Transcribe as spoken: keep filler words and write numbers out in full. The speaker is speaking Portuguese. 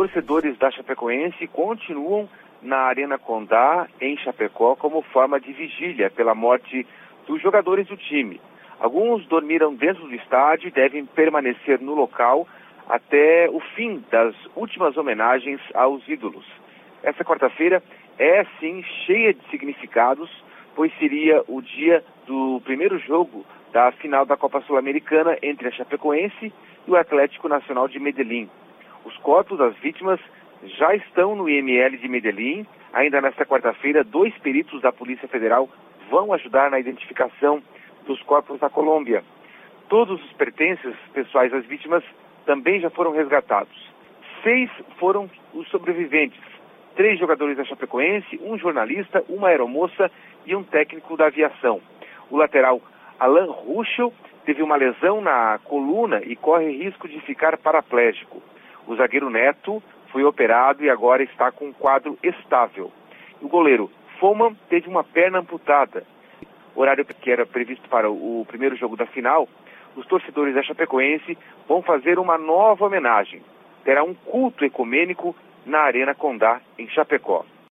torcedores da Chapecoense continuam na Arena Condá, em Chapecó, como forma de vigília pela morte dos jogadores do time. Alguns dormiram dentro do estádio e devem permanecer no local até o fim das últimas homenagens aos ídolos. Essa quarta-feira é, sim, cheia de significados, pois seria o dia do primeiro jogo da final da Copa Sul-Americana entre a Chapecoense e o Atlético Nacional de Medellín. Os corpos das vítimas já estão no I M L de Medellín. Ainda nesta quarta-feira, dois peritos da Polícia Federal vão ajudar na identificação dos corpos da Colômbia. Todos os pertences pessoais das vítimas também já foram resgatados. Seis foram os sobreviventes. Três jogadores da Chapecoense, um jornalista, uma aeromoça e um técnico da aviação. O lateral Alan Ruschel teve uma lesão na coluna e corre risco de ficar paraplégico. O zagueiro Neto foi operado e agora está com um quadro estável. O goleiro Foman teve uma perna amputada. O horário que era previsto para o primeiro jogo da final, os torcedores da Chapecoense vão fazer uma nova homenagem. Terá um culto ecumênico na Arena Condá, em Chapecó.